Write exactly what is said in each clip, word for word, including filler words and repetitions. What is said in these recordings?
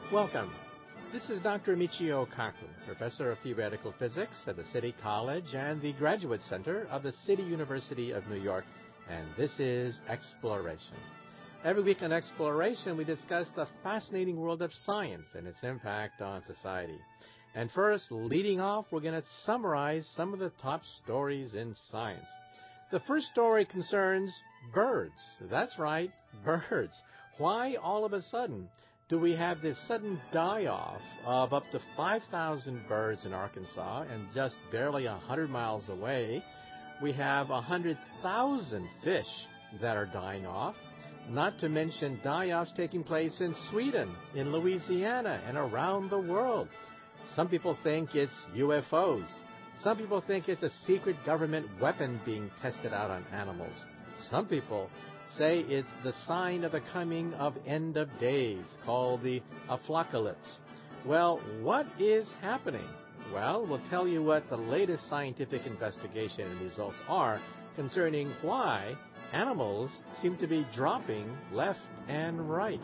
Welcome. This is Doctor Michio Kaku, Professor of Theoretical Physics at the City College and the Graduate Center of the City University of New York, and this is Exploration. Every week on Exploration, we discuss the fascinating world of science and its impact on society. And first, leading off, we're going to summarize some of the top stories in science. The first story concerns birds. That's right, birds. Why all of a sudden do we have this sudden die-off of up to five thousand birds in Arkansas, and just barely one hundred miles away, we have one hundred thousand fish that are dying off, not to mention die-offs taking place in Sweden, in Louisiana, and around the world. Some people think it's U F Os. Some people think it's a secret government weapon being tested out on animals. Some people say it's the sign of the coming of end of days, called the apocalypse. Well, what is happening? Well, we'll tell you what the latest scientific investigation and results are concerning why animals seem to be dropping left and right.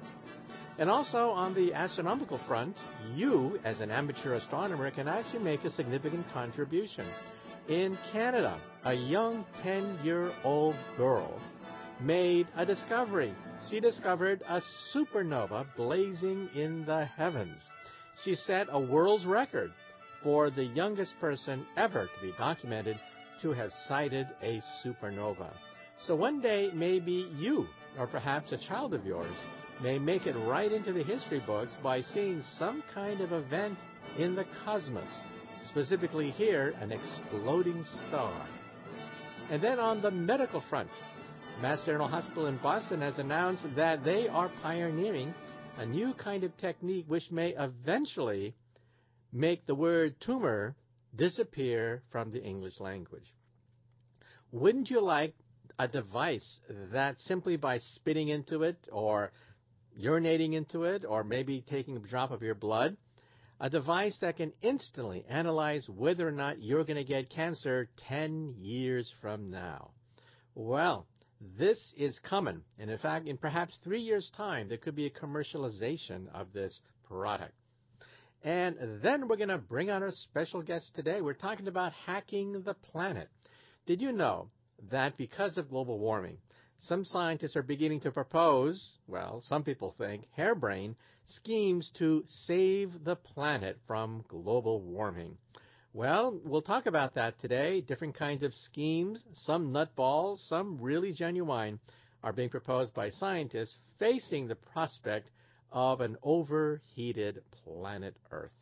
And also on the astronomical front, you, as an amateur astronomer, can actually make a significant contribution. In Canada, a young ten-year-old girl made a discovery. She discovered a supernova blazing in the heavens. She set a world's record for the youngest person ever to be documented to have sighted a supernova. So one day, maybe you, or perhaps a child of yours, may make it right into the history books by seeing some kind of event in the cosmos, specifically here, an exploding star. And then on the medical front, Mass General Hospital in Boston has announced that they are pioneering a new kind of technique which may eventually make the word tumor disappear from the English language. Wouldn't you like a device that simply by spitting into it or urinating into it or maybe taking a drop of your blood, a device that can instantly analyze whether or not you're going to get cancer ten years from now? Well, this is coming, and in fact, in perhaps three years' time, there could be a commercialization of this product. And then we're going to bring on our special guest today. We're talking about hacking the planet. Did you know that because of global warming, some scientists are beginning to propose, well, some people think, harebrained schemes to save the planet from global warming? Well, we'll talk about that today. Different kinds of schemes, some nutballs, some really genuine, are being proposed by scientists facing the prospect of an overheated planet Earth.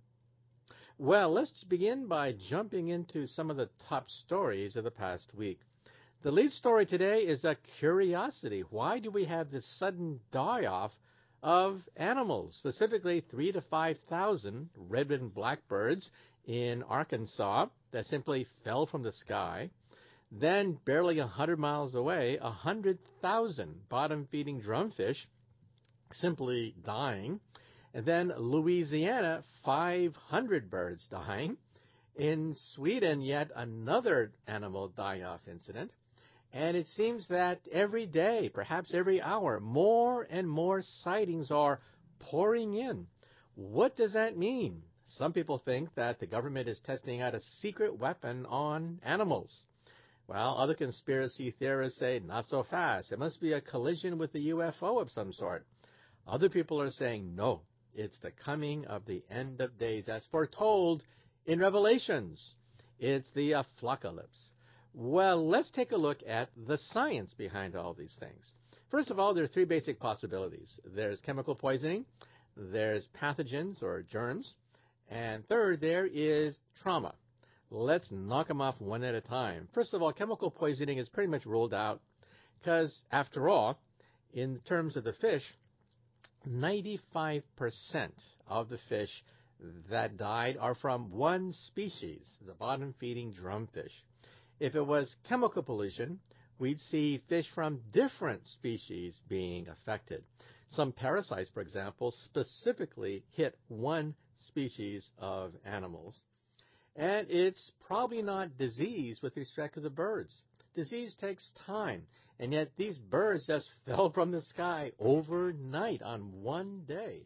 Well, let's begin by jumping into some of the top stories of the past week. The lead story today is a curiosity. Why do we have this sudden die-off of animals, specifically three to five thousand red-winged blackbirds in Arkansas that simply fell from the sky? Then, barely one hundred miles away, one hundred thousand bottom-feeding drumfish simply dying. And then, Louisiana, five hundred birds dying. In Sweden, yet another animal die-off incident. And it seems that every day, perhaps every hour, more and more sightings are pouring in. What does that mean? Some people think that the government is testing out a secret weapon on animals. Well, other conspiracy theorists say, not so fast. It must be a collision with a U F O of some sort. Other people are saying, no, it's the coming of the end of days as foretold in Revelations. It's the apocalypse. Well, let's take a look at the science behind all these things. First of all, there are three basic possibilities. There's chemical poisoning, there's pathogens or germs, and third, there is trauma. Let's knock them off one at a time. First of all, chemical poisoning is pretty much ruled out because, after all, in terms of the fish, ninety-five percent of the fish that died are from one species, the bottom-feeding drumfish. If it was chemical pollution, we'd see fish from different species being affected. Some parasites, for example, specifically hit one species of animals. And it's probably not disease with respect to the birds. Disease takes time, and yet these birds just fell from the sky overnight on one day.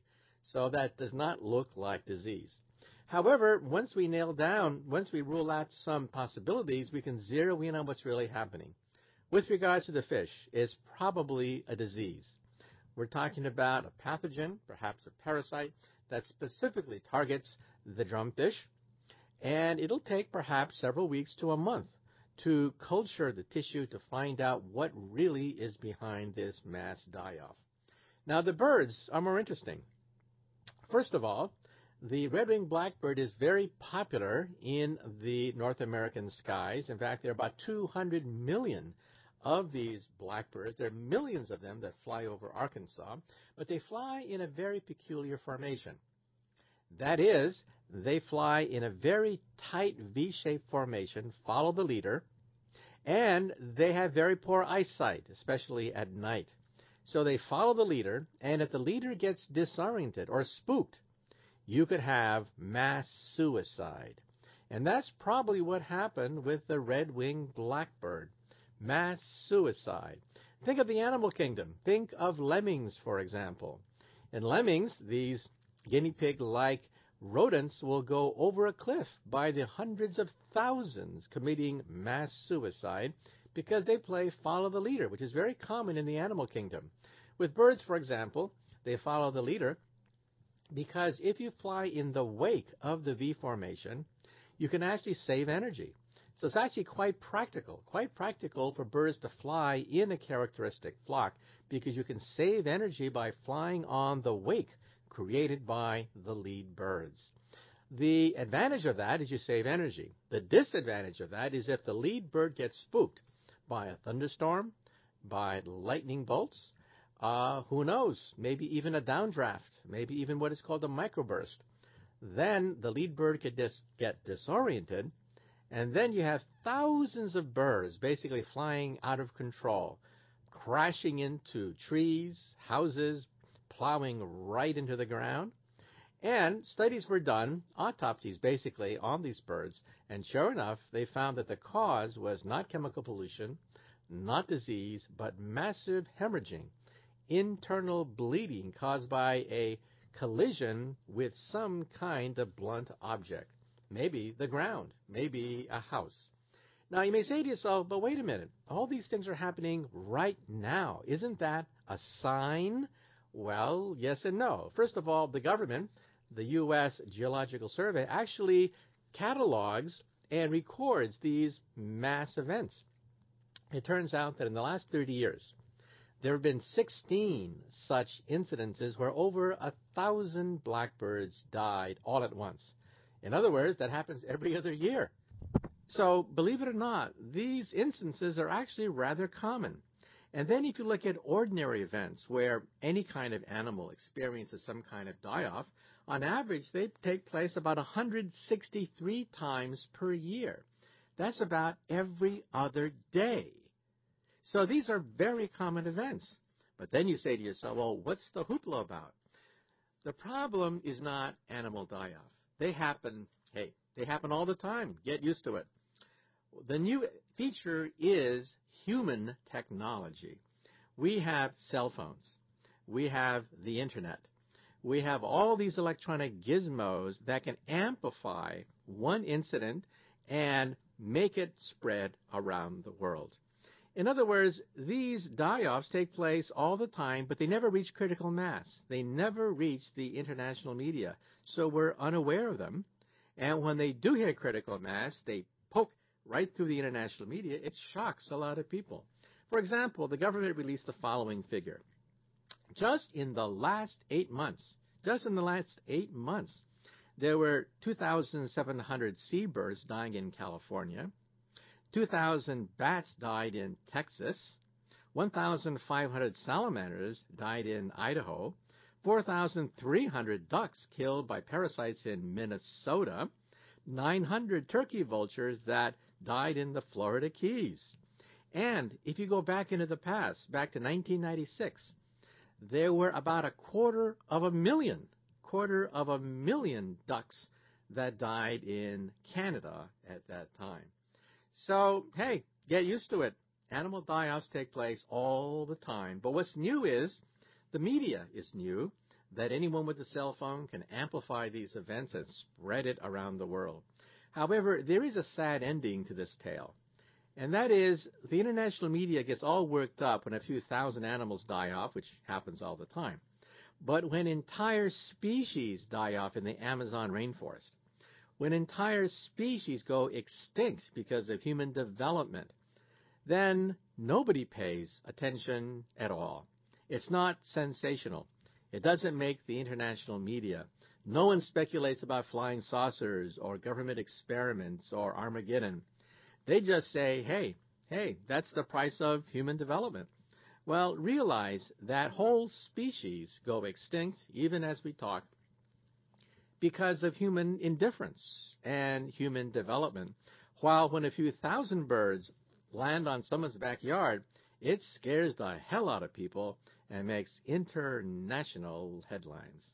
So that does not look like disease. However, once we nail down, once we rule out some possibilities, we can zero in on what's really happening. With regards to the fish, it's probably a disease. We're talking about a pathogen, perhaps a parasite, that specifically targets the drumfish, and it'll take perhaps several weeks to a month to culture the tissue to find out what really is behind this mass die-off. Now, the birds are more interesting. First of all, the red-winged blackbird is very popular in the North American skies. In fact, there are about two hundred million of these blackbirds. There are millions of them that fly over Arkansas, but they fly in a very peculiar formation. That is, they fly in a very tight V-shaped formation, follow the leader, and they have very poor eyesight, especially at night. So they follow the leader, and if the leader gets disoriented or spooked, you could have mass suicide. And that's probably what happened with the red-winged blackbird. Mass suicide. Think of the animal kingdom. Think of lemmings, for example. In lemmings, these guinea pig-like rodents will go over a cliff by the hundreds of thousands committing mass suicide because they play follow the leader, which is very common in the animal kingdom. With birds, for example, they follow the leader because if you fly in the wake of the V formation, you can actually save energy. So it's actually quite practical, quite practical for birds to fly in a characteristic flock because you can save energy by flying on the wake created by the lead birds. The advantage of that is you save energy. The disadvantage of that is if the lead bird gets spooked by a thunderstorm, by lightning bolts, uh, who knows, maybe even a downdraft, maybe even what is called a microburst, then the lead bird could dis- get disoriented, and then you have thousands of birds basically flying out of control, crashing into trees, houses, plowing right into the ground. And studies were done, autopsies basically, on these birds, and sure enough, they found that the cause was not chemical pollution, not disease, but massive hemorrhaging, internal bleeding caused by a collision with some kind of blunt object. Maybe the ground, maybe a house. Now, you may say to yourself, but wait a minute, all these things are happening right now. Isn't that a sign? Well, yes and no. First of all, the government, the U S Geological Survey, actually catalogs and records these mass events. It turns out that in the last thirty years, there have been sixteen such incidences where over a thousand blackbirds died all at once. In other words, that happens every other year. So, believe it or not, these instances are actually rather common. And then if you look at ordinary events where any kind of animal experiences some kind of die-off, on average they take place about one hundred sixty-three times per year. That's about every other day. So these are very common events. But then you say to yourself, well, what's the hoopla about? The problem is not animal die-off. They happen, hey, they happen all the time. Get used to it. The new feature is human technology. We have cell phones. We have the internet. We have all these electronic gizmos that can amplify one incident and make it spread around the world. In other words, these die-offs take place all the time, but they never reach critical mass. They never reach the international media, so we're unaware of them. And when they do hit critical mass, they poke right through the international media. It shocks a lot of people. For example, the government released the following figure. Just in the last eight months, just in the last eight months, there were two thousand seven hundred seabirds dying in California, two thousand bats died in Texas, one thousand five hundred salamanders died in Idaho, four thousand three hundred ducks killed by parasites in Minnesota, nine hundred turkey vultures that died in the Florida Keys. And if you go back into the past, back to nineteen ninety-six, there were about a quarter of a million, quarter of a million ducks that died in Canada at that time. So, hey, get used to it. Animal die-offs take place all the time. But what's new is the media is new. that anyone with a cell phone can amplify these events and spread it around the world. However, there is a sad ending to this tale, and that is the international media gets all worked up when a few thousand animals die off, which happens all the time. But when entire species die off in the Amazon rainforest, when entire species go extinct because of human development, then nobody pays attention at all. It's not sensational. It doesn't make the international media. No one speculates about flying saucers or government experiments or Armageddon. They just say, hey, hey, that's the price of human development. Well, realize that whole species go extinct, even as we talk, because of human indifference and human development. While when a few thousand birds land on someone's backyard, it scares the hell out of people and makes international headlines.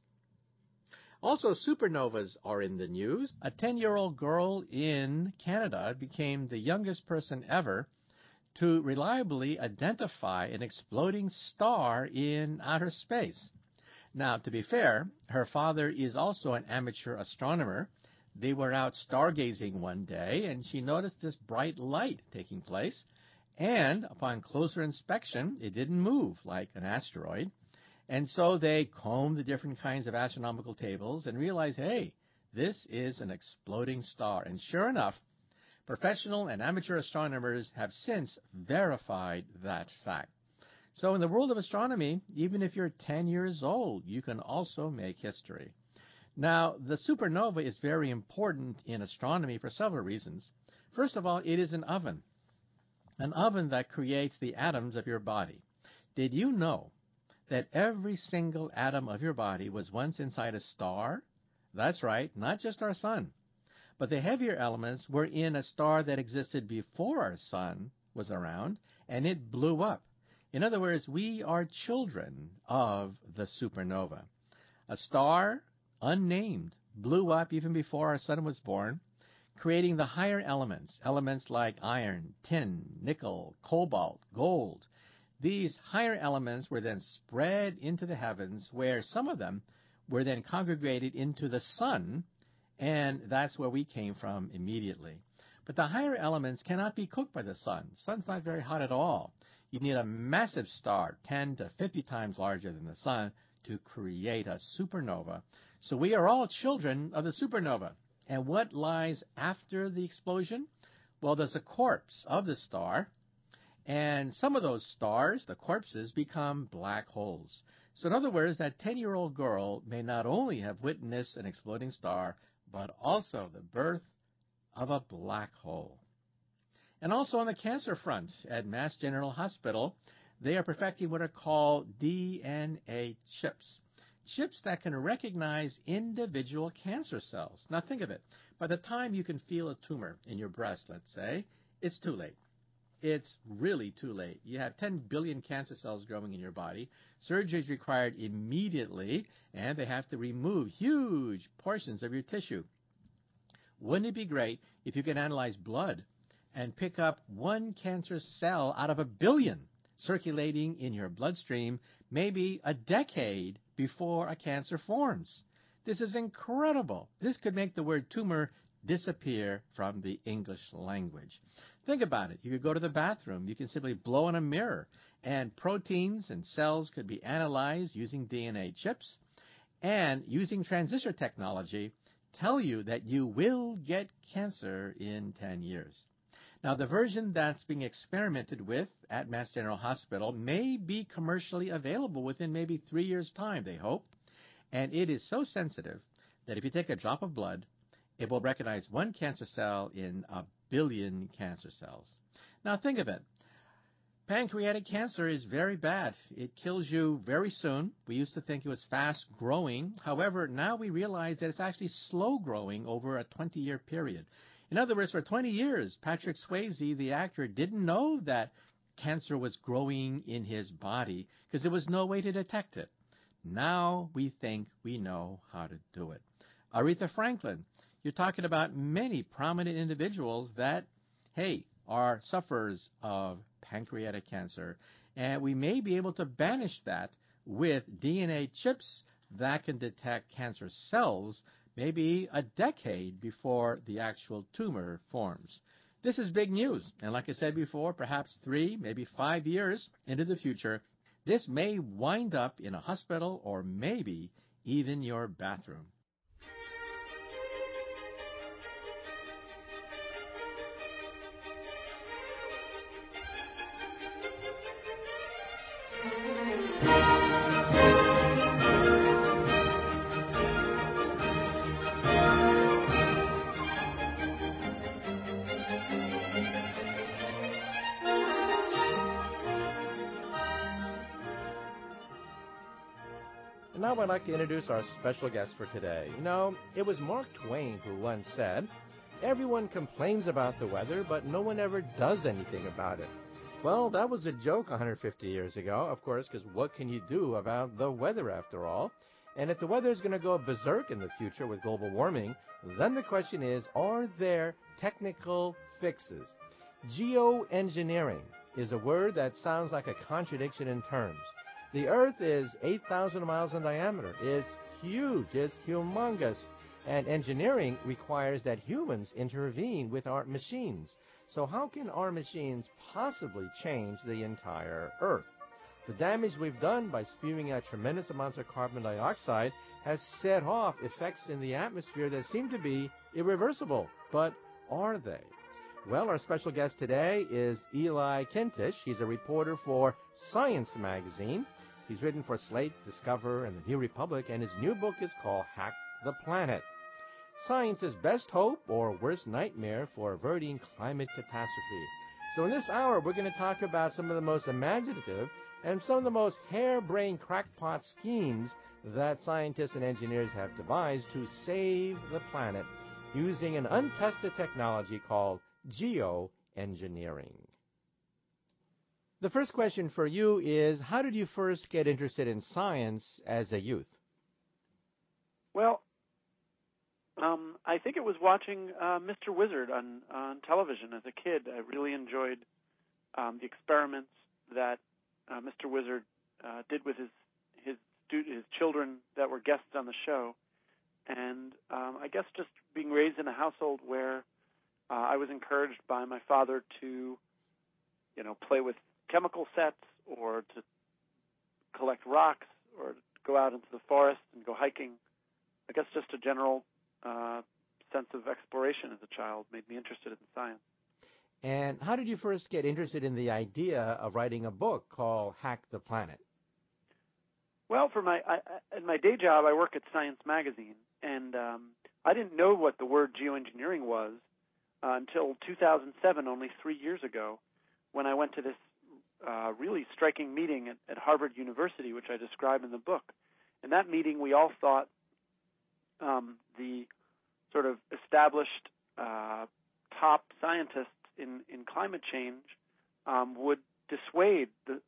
Also, supernovas are in the news. A ten-year-old girl in Canada became the youngest person ever to reliably identify an exploding star in outer space. Now, to be fair, her father is also an amateur astronomer. They were out stargazing one day, and she noticed this bright light taking place. And upon closer inspection, it didn't move like an asteroid. And so they combed the different kinds of astronomical tables and realized, hey, this is an exploding star. And sure enough, professional and amateur astronomers have since verified that fact. So in the world of astronomy, even if you're ten years old, you can also make history. Now, the supernova is very important in astronomy for several reasons. First of all, it is an oven. An oven that creates the atoms of your body. Did you know that every single atom of your body was once inside a star? That's right, not just our sun. But the heavier elements were in a star that existed before our sun was around, and it blew up. In other words, we are children of the supernova. A star, unnamed, blew up even before our sun was born, creating the higher elements, elements like iron, tin, nickel, cobalt, gold. These higher elements were then spread into the heavens, where some of them were then congregated into the sun, and that's where we came from immediately. But the higher elements cannot be cooked by the sun. The sun's not very hot at all. You need a massive star, ten to fifty times larger than the sun, to create a supernova. So we are all children of the supernova. And what lies after the explosion? Well, there's a corpse of the star, and some of those stars, the corpses, become black holes. So in other words, that ten-year-old girl may not only have witnessed an exploding star, but also the birth of a black hole. And also on the cancer front, at Mass General Hospital, they are perfecting what are called D N A chips. Chips that can recognize individual cancer cells. Now think of it. By the time you can feel a tumor in your breast, let's say, it's too late. It's really too late. You have ten billion cancer cells growing in your body. Surgery is required immediately, and they have to remove huge portions of your tissue. Wouldn't it be great if you could analyze blood and pick up one cancer cell out of a billion circulating in your bloodstream, maybe a decade before a cancer forms? This is incredible. This could make the word tumor disappear from the English language. Think about it. You could go to the bathroom. You can simply blow on a mirror, and proteins and cells could be analyzed using D N A chips, and using transistor technology, tell you that you will get cancer in ten years. Now, the version that's being experimented with at Mass General Hospital may be commercially available within maybe three years' time, they hope. And it is so sensitive that if you take a drop of blood, it will recognize one cancer cell in a billion cancer cells. Now, think of it. Pancreatic cancer is very bad. It kills you very soon. We used to think it was fast-growing. However, now we realize that it's actually slow-growing over a twenty-year period. In other words, for twenty years, Patrick Swayze, the actor, didn't know that cancer was growing in his body because there was no way to detect it. Now we think we know how to do it. Aretha Franklin, you're talking about many prominent individuals that, hey, are sufferers of pancreatic cancer. And we may be able to banish that with D N A chips that can detect cancer cells maybe a decade before the actual tumor forms. This is big news, and like I said before, perhaps three, maybe five years into the future, this may wind up in a hospital or maybe even your bathroom. And now I'd like to introduce our special guest for today. You know, it was Mark Twain who once said, "Everyone complains about the weather, but no one ever does anything about it." Well, that was a joke one hundred fifty years ago, of course, because what can you do about the weather after all? And if the weather is going to go berserk in the future with global warming, then the question is, are there technical fixes? Geoengineering is a word that sounds like a contradiction in terms. The Earth is eight thousand miles in diameter. It's huge. It's humongous. And engineering requires that humans intervene with our machines. So how can our machines possibly change the entire Earth? The damage we've done by spewing out tremendous amounts of carbon dioxide has set off effects in the atmosphere that seem to be irreversible. But are they? Well, our special guest today is Eli Kentish. He's a reporter for Science Magazine. He's written for Slate, Discover, and the New Republic, and his new book is called Hack the Planet: Science's Best Hope or Worst Nightmare for Averting Climate Catastrophe. So in this hour, we're going to talk about some of the most imaginative and some of the most harebrained crackpot schemes that scientists and engineers have devised to save the planet using an untested technology called geoengineering. The first question for you is, how did you first get interested in science as a youth? Well, um, I think it was watching uh, Mister Wizard on, on television as a kid. I really enjoyed um, the experiments that uh, Mister Wizard uh, did with his his, stu- his children that were guests on the show. And um, I guess just being raised in a household where uh, I was encouraged by my father to, you know, play with chemical sets or to collect rocks or go out into the forest and go hiking. I guess just a general uh, sense of exploration as a child made me interested in science. And how did you first get interested in the idea of writing a book called Hack the Planet? Well, for my I, in my day job, I work at Science Magazine, and um, I didn't know what the word geoengineering was uh, until two thousand seven, only three years ago, when I went to this uh, really striking meeting at, at Harvard University, which I describe in the book. In that meeting, we all thought um, the sort of established uh, top scientists in, in climate change um, would dissuade the,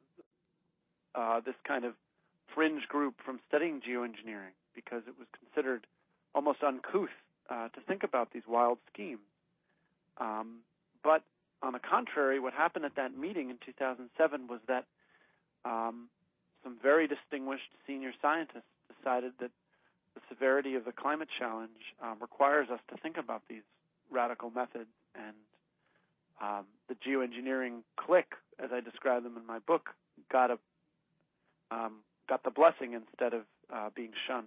uh, this kind of fringe group from studying geoengineering because it was considered almost uncouth uh, to think about these wild schemes. Um, but on the contrary, what happened at that meeting in two thousand seven was that um, some very distinguished senior scientists decided that the severity of the climate challenge um, requires us to think about these radical methods, and um, the geoengineering clique, as I describe them in my book, got a um, got the blessing instead of uh, being shunned.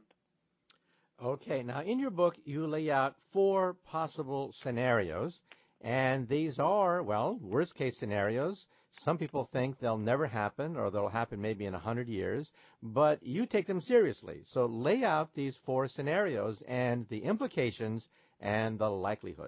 Okay, now in your book you lay out four possible scenarios, and these are, well, worst case scenarios. Some people think they'll never happen or they'll happen maybe in a hundred years, but you take them seriously. So lay out these four scenarios and the implications and the likelihood.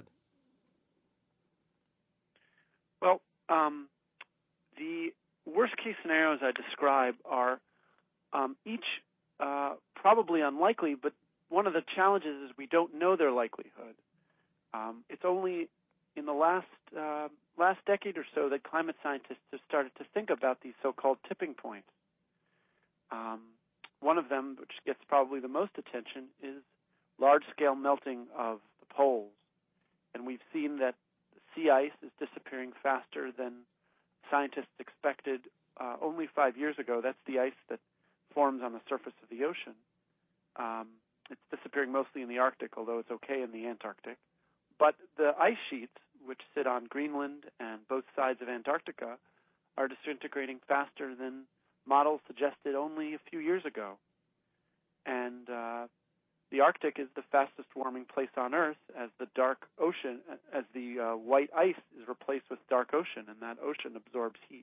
Well, um, the worst case scenarios I describe are um, each uh, probably unlikely, but one of the challenges is we don't know their likelihood. Um, it's only in the last uh, last decade or so that climate scientists have started to think about these so-called tipping points. Um, one of them, which gets probably the most attention, is large-scale melting of the poles. And we've seen that sea ice is disappearing faster than scientists expected uh, only five years ago. That's the ice that forms on the surface of the ocean. Um, it's disappearing mostly in the Arctic, although it's okay in the Antarctic. But the ice sheets, which sit on Greenland and both sides of Antarctica, are disintegrating faster than models suggested only a few years ago. And uh, the Arctic is the fastest warming place on Earth as the dark ocean, as the uh, white ice is replaced with dark ocean, and that ocean absorbs heat.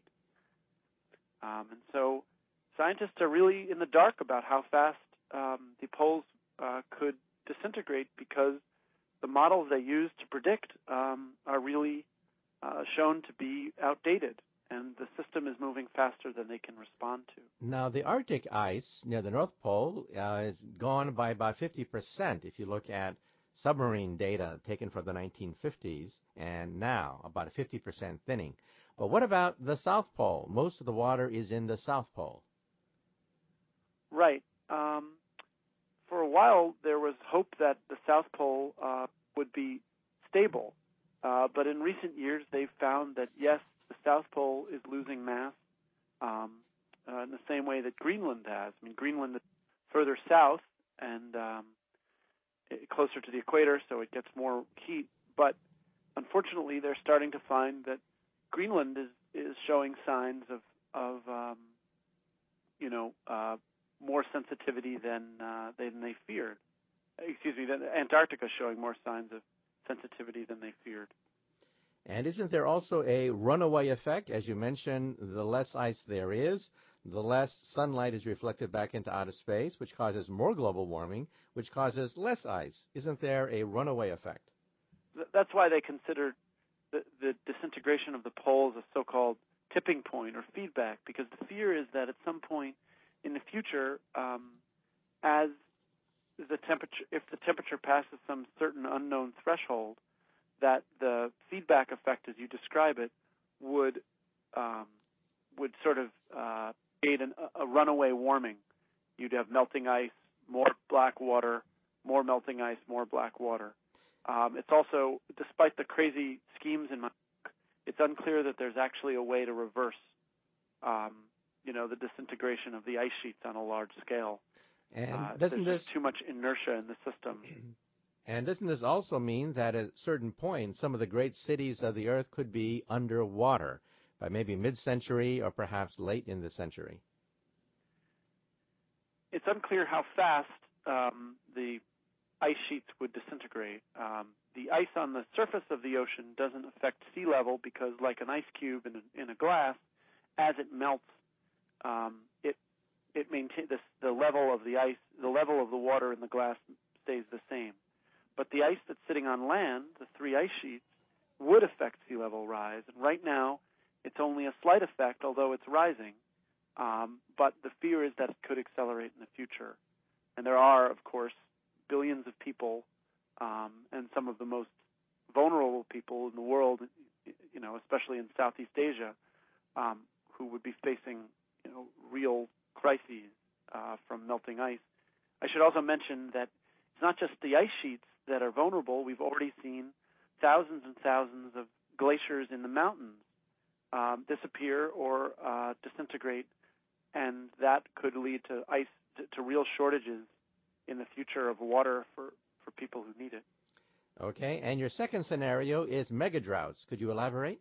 Um, and so scientists are really in the dark about how fast um, the poles uh, could disintegrate because the models they use to predict um, are really uh, shown to be outdated, and the system is moving faster than they can respond to. Now, the Arctic ice near the North Pole uh, is gone by about fifty percent if you look at submarine data taken from the nineteen fifties and now, about a fifty percent thinning. But what about the South Pole? Most of the water is in the South Pole. Right. Um, for a while, there was hope that the South Pole uh, would be stable. Uh, but in recent years, they've found that, yes, the South Pole is losing mass um, uh, in the same way that Greenland has. I mean, Greenland is further south and um, it, closer to the equator, so it gets more heat. But unfortunately, they're starting to find that Greenland is, is showing signs of, of um, you know, uh, more sensitivity than uh, than they feared. Excuse me, Antarctica is showing more signs of sensitivity than they feared. And isn't there also a runaway effect? As you mentioned, the less ice there is, the less sunlight is reflected back into outer space, which causes more global warming, which causes less ice. Isn't there a runaway effect? That's why they considered the, the disintegration of the poles a so-called tipping point or feedback, because the fear is that at some point in the future, um, as the temperature, if the temperature passes some certain unknown threshold, that the feedback effect, as you describe it, would um, would sort of uh, create an, a runaway warming. You'd have melting ice, more black water, more melting ice, more black water. Um, it's also, despite the crazy schemes in my book, it's unclear that there's actually a way to reverse, um, you know, the disintegration of the ice sheets on a large scale. And uh, doesn't there's this just too much inertia in the system. And doesn't this also mean that at a certain point, some of the great cities of the Earth could be underwater by maybe mid-century or perhaps late in the century? It's unclear how fast um, the ice sheets would disintegrate. Um, the ice on the surface of the ocean doesn't affect sea level because, like an ice cube in a, in a glass, as it melts, um, it it maintains the level of the ice, the level of the water in the glass stays the same. But the ice that's sitting on land, the three ice sheets, would affect sea level rise. And right now, it's only a slight effect, although it's rising. Um, but the fear is that it could accelerate in the future. And there are, of course, billions of people, um, and some of the most vulnerable people in the world, you know, especially in Southeast Asia, um, who would be facing, you know, real crises uh, from melting ice. I should also mention that it's not just the ice sheets that are vulnerable. We've already seen thousands and thousands of glaciers in the mountains um, disappear or uh, disintegrate, and that could lead to ice to, to real shortages in the future of water for, for people who need it. Okay, and your second scenario is mega droughts. Could you elaborate?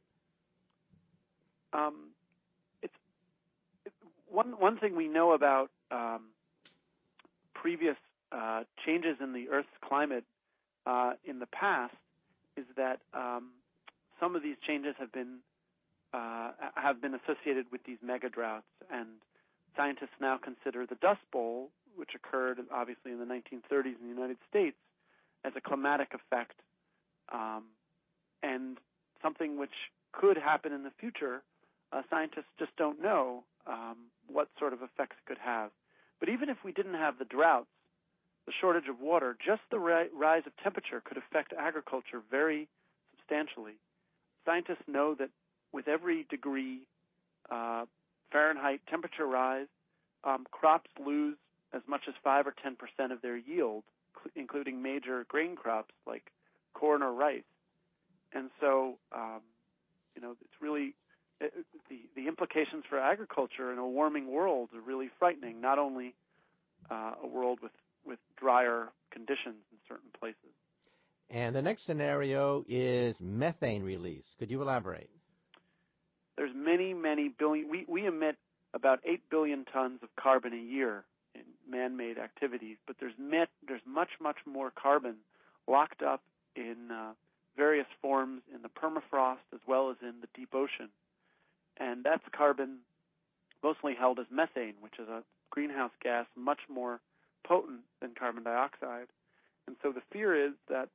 Um, it's it, one one thing we know about um, previous uh, changes in the Earth's climate uh, in the past is that um, some of these changes have been uh, have been associated with these mega droughts, and scientists now consider the Dust Bowl, which occurred obviously in the nineteen thirties in the United States, as a climatic effect, um, and something which could happen in the future. Uh, scientists just don't know um, what sort of effects it could have. But even if we didn't have the droughts, the shortage of water, just the ri- rise of temperature could affect agriculture very substantially. Scientists know that with every degree uh, Fahrenheit temperature rise, um, crops lose as much as five or ten percent of their yield, cl- including major grain crops like corn or rice. And so, um, you know, it's really it, the the implications for agriculture in a warming world are really frightening. Not only uh, a world with with drier conditions in certain places. And the next scenario is methane release. Could you elaborate? There's many, many billion. We, we emit about eight billion tons of carbon a year in man-made activities, but there's met, there's much, much more carbon locked up in uh, various forms in the permafrost as well as in the deep ocean. And that's carbon mostly held as methane, which is a greenhouse gas much more potent than carbon dioxide. And so the fear is that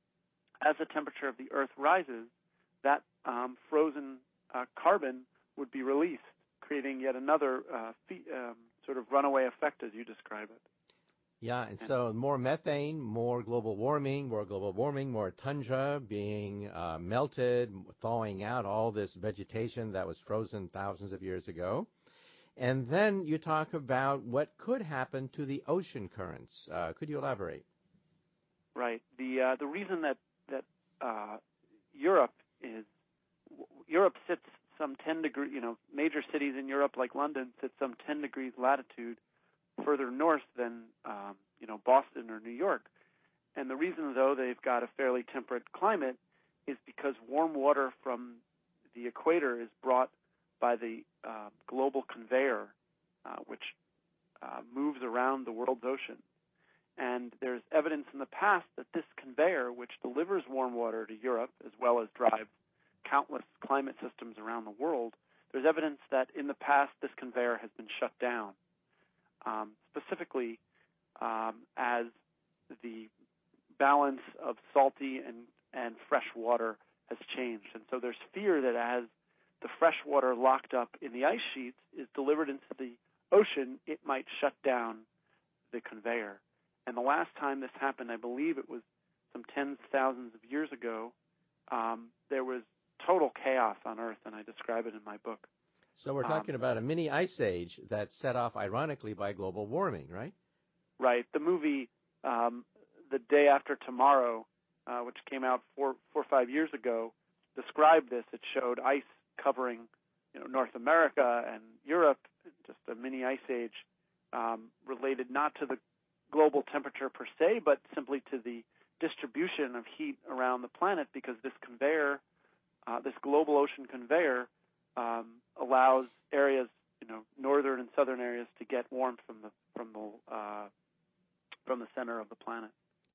as the temperature of the Earth rises, that um, frozen uh, carbon would be released, creating yet another uh, fe- um, sort of runaway effect, as you describe it. Yeah, and so more methane, more global warming, more global warming, more tundra being uh, melted, thawing out all this vegetation that was frozen thousands of years ago. And then you talk about what could happen to the ocean currents. Uh, could you elaborate? Right. The uh, the reason that that uh, Europe is Europe sits some ten degrees, you know, major cities in Europe like London sit some ten degrees latitude further north than um, you know Boston or New York. And the reason, though, they've got a fairly temperate climate is because warm water from the equator is brought by the uh, global conveyor, uh, which uh, moves around the world's ocean. And there's evidence in the past that this conveyor, which delivers warm water to Europe as well as drives countless climate systems around the world, there's evidence that in the past this conveyor has been shut down, um, specifically um, as the balance of salty and, and fresh water has changed. And so there's fear that as the fresh water locked up in the ice sheets is delivered into the ocean, it might shut down the conveyor. And the last time this happened, I believe it was some tens of thousands of years ago, um, there was total chaos on Earth, and I describe it in my book. So we're talking um, about a mini ice age that's set off, ironically, by global warming, right? Right. The movie um, The Day After Tomorrow, uh, which came out four, four or five years ago, described this. It showed ice covering, you know, North America and Europe, just a mini ice age, um, related not to the global temperature per se, but simply to the distribution of heat around the planet, because this conveyor, uh, this global ocean conveyor, um, allows areas, you know, northern and southern areas to get warmth from the from the uh, from the center of the planet.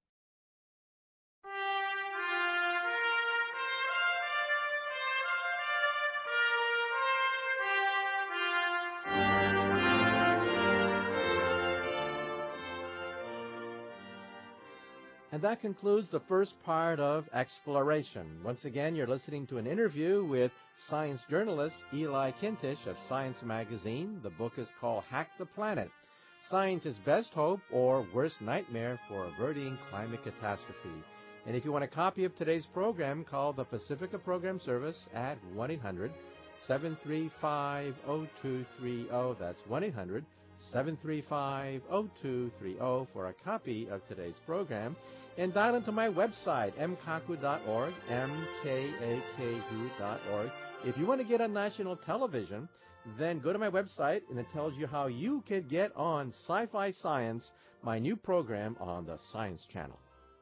And that concludes the first part of Exploration. Once again, you're listening to an interview with science journalist Eli Kintish of Science Magazine. The book is called Hack the Planet: Science's Best Hope or Worst Nightmare for Averting Climate Catastrophe. And if you want a copy of today's program, call the Pacifica Program Service at one eight hundred seven three five zero two three zero. That's one eight hundred seven three five zero two three zero for a copy of today's program. And dial into my website, m kaku dot org, m k a k u dot org. If you want to get on national television, then go to my website, and it tells you how you can get on Sci-Fi Science, my new program on the Science Channel.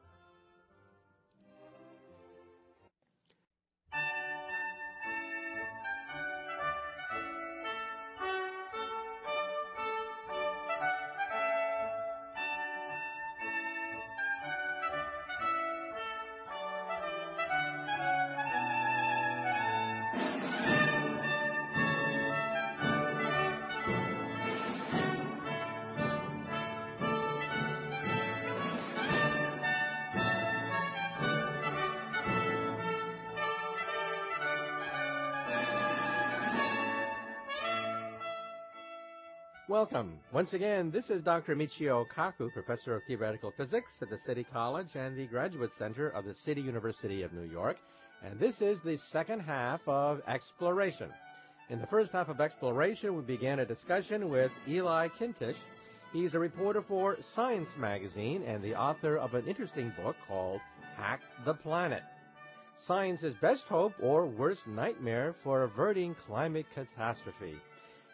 Welcome. Once again, this is Doctor Michio Kaku, Professor of Theoretical Physics at the City College and the Graduate Center of the City University of New York. And this is the second half of Exploration. In the first half of Exploration, we began a discussion with Eli Kintish. He's a reporter for Science Magazine and the author of an interesting book called Hack the Planet: Science's Best Hope or Worst Nightmare for Averting Climate Catastrophe.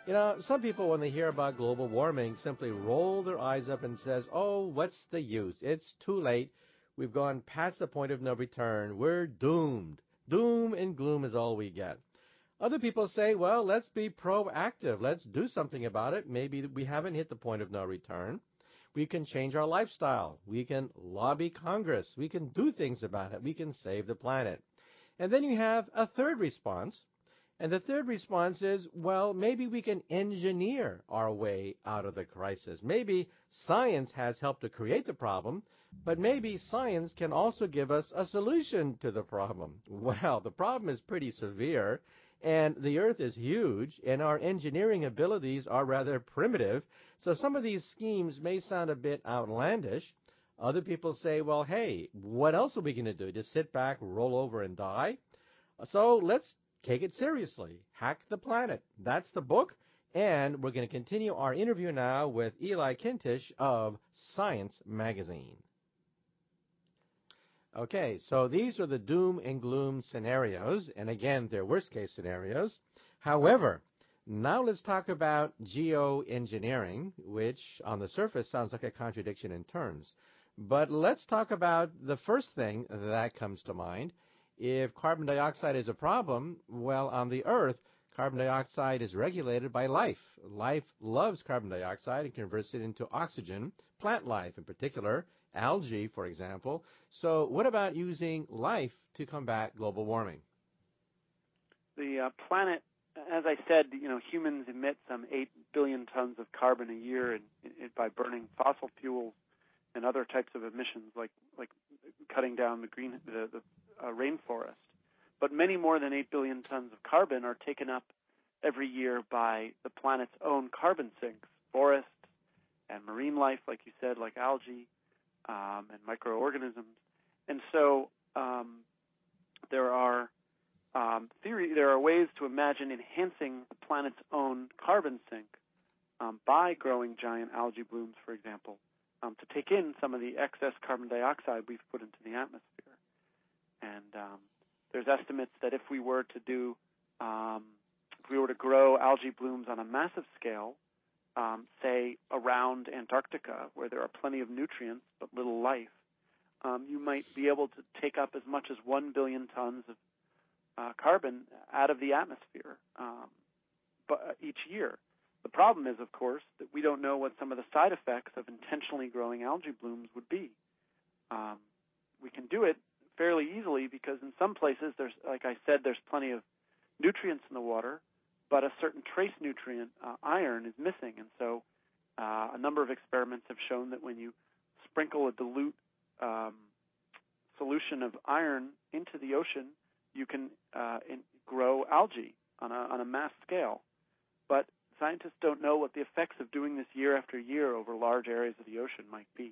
You know, some people, when they hear about global warming, simply roll their eyes up and says, oh, what's the use? It's too late. We've gone past the point of no return. We're doomed. Doom and gloom is all we get. Other people say, well, let's be proactive. Let's do something about it. Maybe we haven't hit the point of no return. We can change our lifestyle. We can lobby Congress. We can do things about it. We can save the planet. And then you have a third response. And the third response is, well, maybe we can engineer our way out of the crisis. Maybe science has helped to create the problem, but maybe science can also give us a solution to the problem. Well, the problem is pretty severe, and the Earth is huge, and our engineering abilities are rather primitive, so some of these schemes may sound a bit outlandish. Other people say, well, hey, what else are we going to do? Just sit back, roll over, and die? So let's take it seriously. Hack the Planet. That's the book, and we're going to continue our interview now with Eli Kintish of Science Magazine. Okay, so these are the doom and gloom scenarios, and again, they're worst-case scenarios. However, now let's talk about geoengineering, which on the surface sounds like a contradiction in terms. But let's talk about the first thing that comes to mind. If carbon dioxide is a problem, well, on the Earth, carbon dioxide is regulated by life. Life loves carbon dioxide and converts it into oxygen, plant life in particular, algae, for example. So what about using life to combat global warming? The uh, planet, as I said, you know, humans emit some eight billion tons of carbon a year in, in, by burning fossil fuels and other types of emissions, like like cutting down the green the, the uh, rainforest. But many more than eight billion tons of carbon are taken up every year by the planet's own carbon sinks, forests and marine life, like you said, like algae um, and microorganisms. And so um, there are um, theory. There are ways to imagine enhancing the planet's own carbon sink um, by growing giant algae blooms, for example, um, to take in some of the excess carbon dioxide we've put into the atmosphere. And um, there's estimates that if we were to do, um, if we were to grow algae blooms on a massive scale, um, say around Antarctica, where there are plenty of nutrients but little life, um, you might be able to take up as much as one billion tons of uh, carbon out of the atmosphere um, but each year. The problem is, of course, that we don't know what some of the side effects of intentionally growing algae blooms would be. Um, we can do it fairly easily because in some places, there's, like I said, there's plenty of nutrients in the water, but a certain trace nutrient, uh, iron, is missing. And so uh, a number of experiments have shown that when you sprinkle a dilute um, solution of iron into the ocean, you can uh, in, grow algae on a, on a mass scale. But scientists don't know what the effects of doing this year after year over large areas of the ocean might be.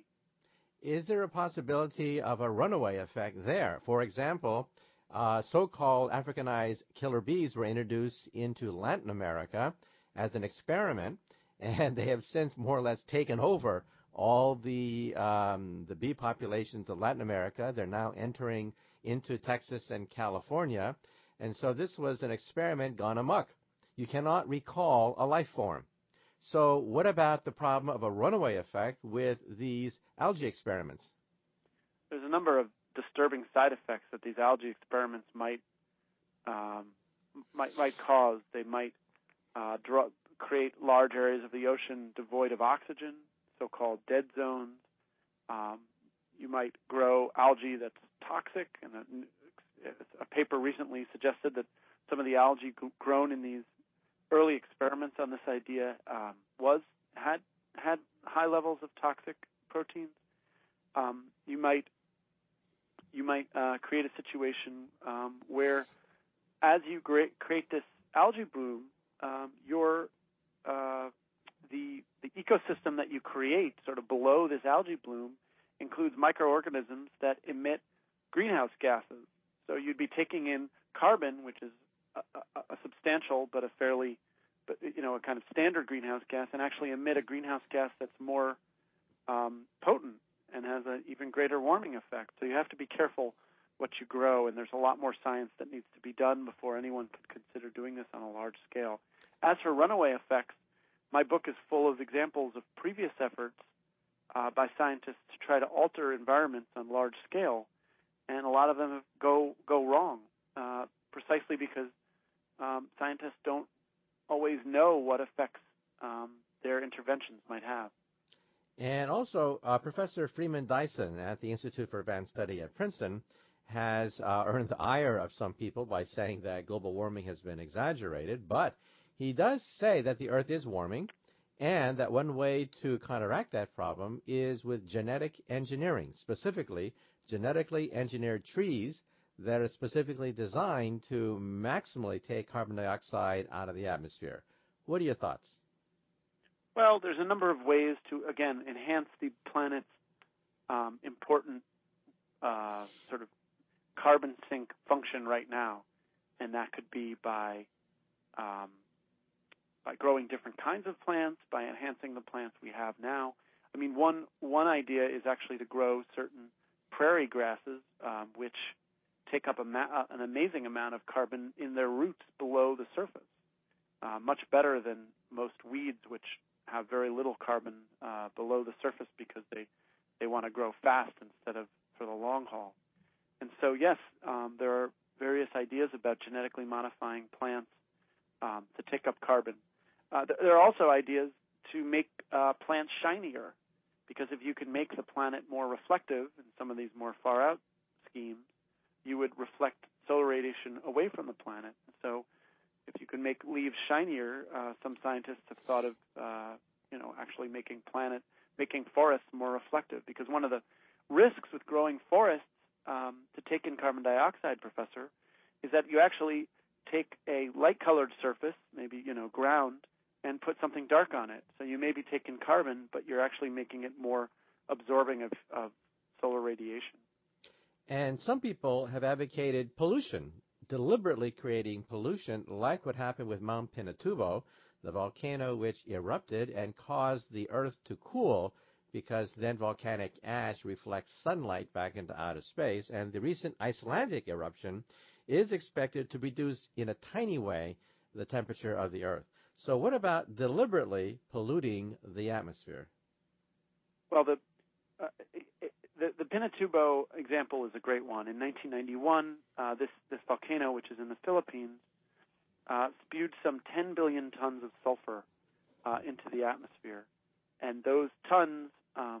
Is there a possibility of a runaway effect there? For example, uh, so-called Africanized killer bees were introduced into Latin America as an experiment, and they have since more or less taken over all the um, the bee populations of Latin America. They're now entering into Texas and California, and so this was an experiment gone amok. You cannot recall a life form. So what about the problem of a runaway effect with these algae experiments? There's a number of disturbing side effects that these algae experiments might um, might, might cause. They might uh, draw, create large areas of the ocean devoid of oxygen, so-called dead zones. Um, you might grow algae that's toxic, and a, a paper recently suggested that some of the algae grown in these early experiments on this idea um, was had had high levels of toxic proteins. Um, you might you might uh, create a situation um, where, as you gra- create this algae bloom, um, your uh, the the ecosystem that you create sort of below this algae bloom includes microorganisms that emit greenhouse gases. So you'd be taking in carbon, which is a, a, a substantial but a fairly, but you know, a kind of standard greenhouse gas, and actually emit a greenhouse gas that's more um, potent and has an even greater warming effect. So you have to be careful what you grow, and there's a lot more science that needs to be done before anyone could consider doing this on a large scale. As for runaway effects, my book is full of examples of previous efforts uh, by scientists to try to alter environments on large scale, and a lot of them go go wrong, uh, precisely because um, scientists don't always know what effects um, their interventions might have. And also, uh, Professor Freeman Dyson at the Institute for Advanced Study at Princeton has uh, earned the ire of some people by saying that global warming has been exaggerated, but he does say that the Earth is warming, and that one way to counteract that problem is with genetic engineering, specifically genetically engineered trees that are specifically designed to maximally take carbon dioxide out of the atmosphere. What are your thoughts? Well, there's a number of ways to, again, enhance the planet's um, important uh, sort of carbon sink function right now, and that could be by um, by growing different kinds of plants, by enhancing the plants we have now. I mean, one one idea is actually to grow certain prairie grasses, um, which take up a ma- an amazing amount of carbon in their roots below the surface, uh, much better than most weeds, which have very little carbon uh, below the surface because they, they want to grow fast instead of for the long haul. And so, yes, um, there are various ideas about genetically modifying plants um, to take up carbon. Uh, th- there are also ideas to make uh, plants shinier, because if you can make the planet more reflective in some of these more far-out schemes, you would reflect solar radiation away from the planet. So if you can make leaves shinier, uh, some scientists have thought of, uh, you know, actually making planet, making forests more reflective. Because one of the risks with growing forests um, to take in carbon dioxide, Professor, is that you actually take a light-colored surface, maybe, you know, ground, and put something dark on it. So you may be taking carbon, but you're actually making it more absorbing of, of solar radiation. And some people have advocated pollution, deliberately creating pollution like what happened with Mount Pinatubo, the volcano which erupted and caused the Earth to cool because then volcanic ash reflects sunlight back into outer space. And the recent Icelandic eruption is expected to reduce in a tiny way the temperature of the Earth. So what about deliberately polluting the atmosphere? Well, the uh, it, the, the Pinatubo example is a great one. In nineteen ninety-one, uh, this, this volcano, which is in the Philippines, uh, spewed some ten billion tons of sulfur uh, into the atmosphere. And those tons, um,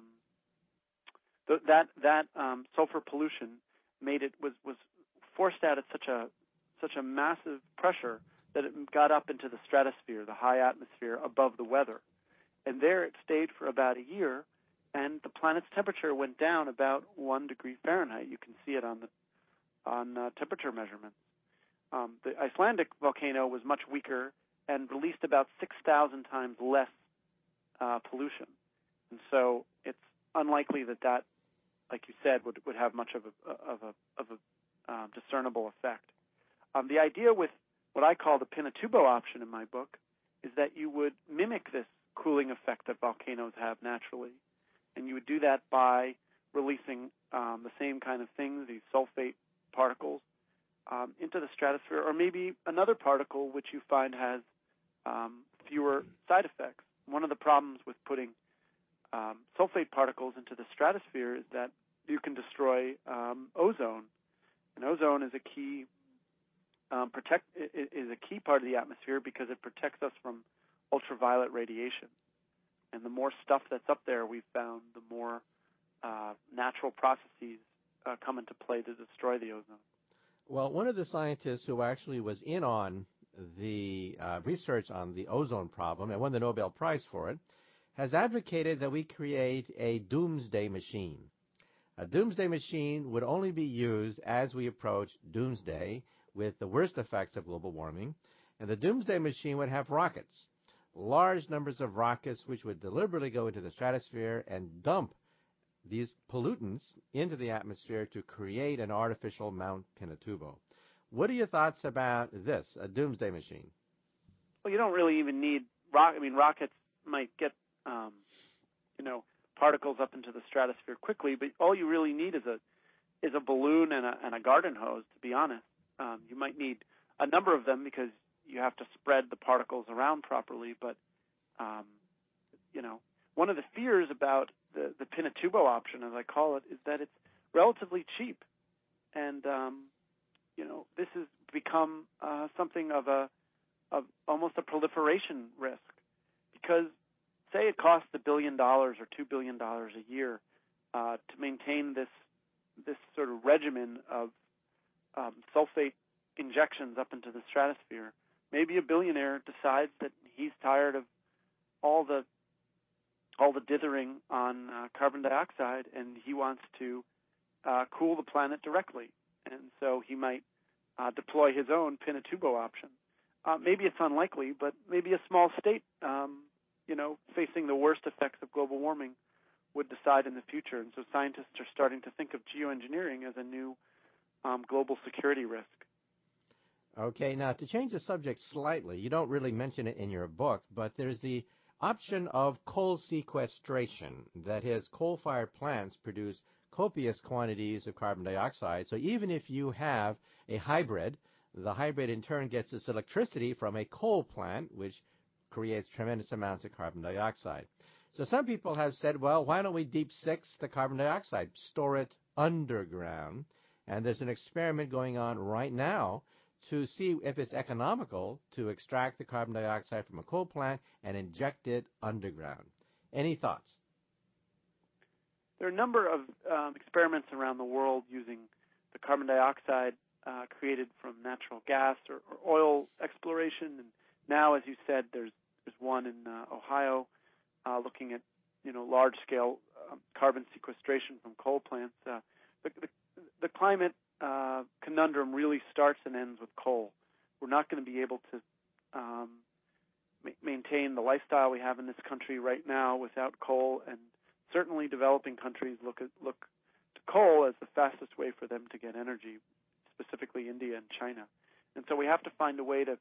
th- that that um, sulfur pollution made it was, was forced out at such a such a massive pressure that it got up into the stratosphere, the high atmosphere above the weather. And there it stayed for about a year, and the planet's temperature went down about one degree Fahrenheit. You can see it on the on uh, temperature measurements. Um, the Icelandic volcano was much weaker and released about six thousand times less uh, pollution. And so it's unlikely that that, like you said, would, would have much of a, of a, of a uh, discernible effect. Um, the idea with what I call the Pinatubo option in my book is that you would mimic this cooling effect that volcanoes have naturally, and you would do that by releasing um, the same kind of things, these sulfate particles, um, into the stratosphere, or maybe another particle which you find has um, fewer side effects. One of the problems with putting um, sulfate particles into the stratosphere is that you can destroy um, ozone, and ozone is a key Um, protect is a key part of the atmosphere because it protects us from ultraviolet radiation. And the more stuff that's up there, we've found, the more uh, natural processes uh, come into play to destroy the ozone. Well, one of the scientists who actually was in on the uh, research on the ozone problem and won the Nobel Prize for it has advocated that we create a doomsday machine. A doomsday machine would only be used as we approach doomsday, with the worst effects of global warming, and the doomsday machine would have rockets, large numbers of rockets which would deliberately go into the stratosphere and dump these pollutants into the atmosphere to create an artificial Mount Pinatubo. What are your thoughts about this, a doomsday machine? Well, you don't really even need rock. I mean, rockets might get, um, you know, particles up into the stratosphere quickly, but all you really need is a is a balloon and a, and a garden hose, to be honest. Um, you might need a number of them because you have to spread the particles around properly. But, um, you know, one of the fears about the, the Pinatubo option, as I call it, is that it's relatively cheap. And, um, you know, this has become uh, something of a of almost a proliferation risk. Because say it costs a billion dollars or two billion dollars a year uh, to maintain this this sort of regimen of um, sulfate injections up into the stratosphere. Maybe a billionaire decides that he's tired of all the all the dithering on uh, carbon dioxide, and he wants to uh, cool the planet directly. And so he might uh, deploy his own Pinatubo option. Uh, maybe it's unlikely, but maybe a small state, um, you know, facing the worst effects of global warming would decide in the future. And so scientists are starting to think of geoengineering as a new um, global security risk. Okay, now to change the subject slightly, you don't really mention it in your book, but there's the option of coal sequestration. That is, coal-fired plants produce copious quantities of carbon dioxide. So even if you have a hybrid, the hybrid in turn gets its electricity from a coal plant, which creates tremendous amounts of carbon dioxide. So some people have said, well, why don't we deep six the carbon dioxide, store it underground? And there's an experiment going on right now to see if it's economical to extract the carbon dioxide from a coal plant and inject it underground. Any thoughts? There are a number of um, experiments around the world using the carbon dioxide uh, created from natural gas or, or oil exploration. And now, as you said, there's there's one in uh, Ohio uh, looking at you know large-scale um, carbon sequestration from coal plants. Uh, the, the, the climate uh, conundrum really starts and ends with coal. We're not going to be able to um, ma- maintain the lifestyle we have in this country right now without coal, and certainly developing countries look at, look to coal as the fastest way for them to get energy, specifically India and China. And so we have to find a way to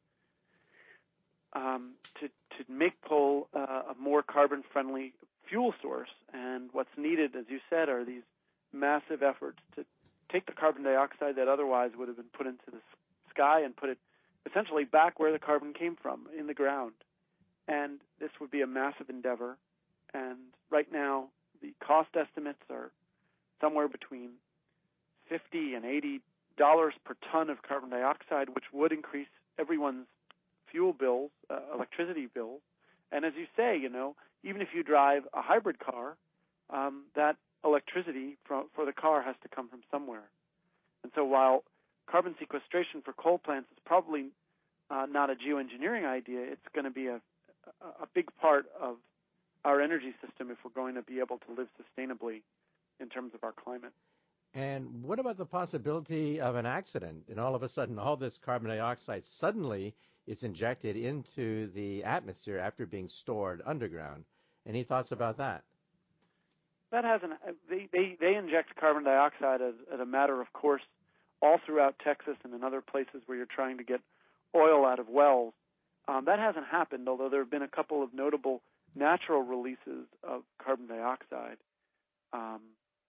um, to, to make coal uh, a more carbon-friendly fuel source. And what's needed, as you said, are these massive efforts to take the carbon dioxide that otherwise would have been put into the sky and put it essentially back where the carbon came from, in the ground. And this would be a massive endeavor. And right now, the cost estimates are somewhere between fifty and eighty dollars per ton of carbon dioxide, which would increase everyone's fuel bills, uh, electricity bills. And as you say, you know, even if you drive a hybrid car, um, that electricity for, for the car has to come from somewhere. And so while carbon sequestration for coal plants is probably uh, not a geoengineering idea, it's going to be a, a, a big part of our energy system if we're going to be able to live sustainably in terms of our climate. And what about the possibility of an accident? And all of a sudden, all this carbon dioxide suddenly is injected into the atmosphere after being stored underground. Any thoughts about that? That hasn't. They they, they inject carbon dioxide as, as a matter of course all throughout Texas and in other places where you're trying to get oil out of wells. Um, that hasn't happened, although there have been a couple of notable natural releases of carbon dioxide. Um,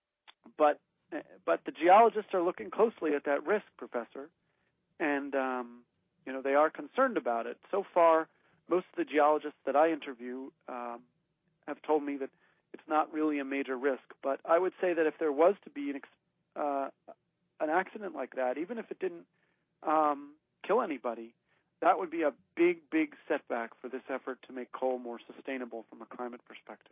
but but the geologists are looking closely at that risk, Professor, and um, you know they are concerned about it. So far, most of the geologists that I interview um, have told me that it's not really a major risk. But I would say that if there was to be an ex- uh, an accident like that, even if it didn't um, kill anybody, that would be a big, big setback for this effort to make coal more sustainable from a climate perspective.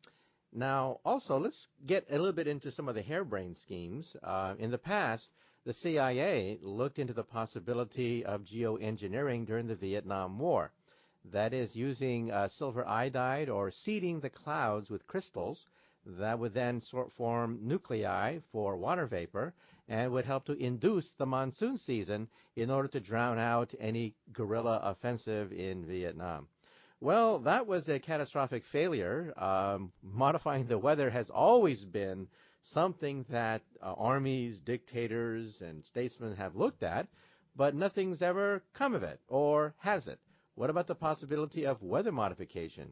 Now, also, let's get a little bit into some of the harebrained schemes. Uh, in the past, the C I A looked into the possibility of geoengineering during the Vietnam War. That is, using uh, silver iodide or seeding the clouds with crystals that would then sort form nuclei for water vapor and would help to induce the monsoon season in order to drown out any guerrilla offensive in Vietnam. Well, that was a catastrophic failure. Um, modifying the weather has always been something that uh, armies, dictators, and statesmen have looked at, but nothing's ever come of it, or has it? What about the possibility of weather modification?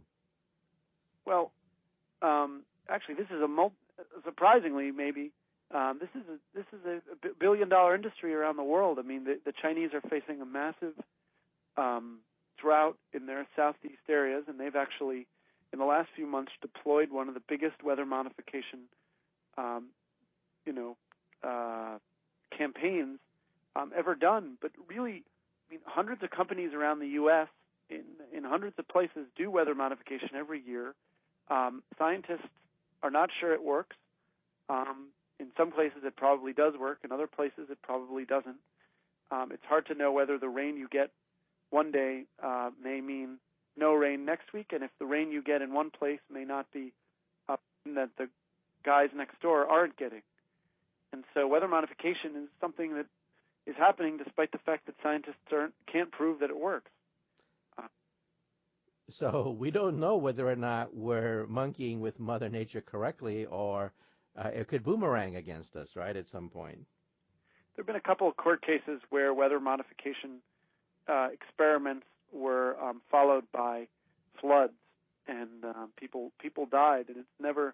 Well, um, actually, this is a mul- surprisingly maybe um, this is a, this is a billion-dollar industry around the world. I mean, the, the Chinese are facing a massive um, drought in their southeast areas, and they've actually, in the last few months, deployed one of the biggest weather modification, um, you know, uh, campaigns um, ever done. But really, I mean, hundreds of companies around the U S in in hundreds of places do weather modification every year. Um, scientists are not sure it works. Um, in some places, it probably does work. In other places, it probably doesn't. Um, it's hard to know whether the rain you get one day uh, may mean no rain next week, and if the rain you get in one place may not be uh, that the guys next door aren't getting. And so weather modification is something that is happening despite the fact that scientists aren't, can't prove that it works. Uh, So we don't know whether or not we're monkeying with Mother Nature correctly, or uh, it could boomerang against us, right, at some point. There have been a couple of court cases where weather modification uh, experiments were um, followed by floods, and um, people people died. And it's never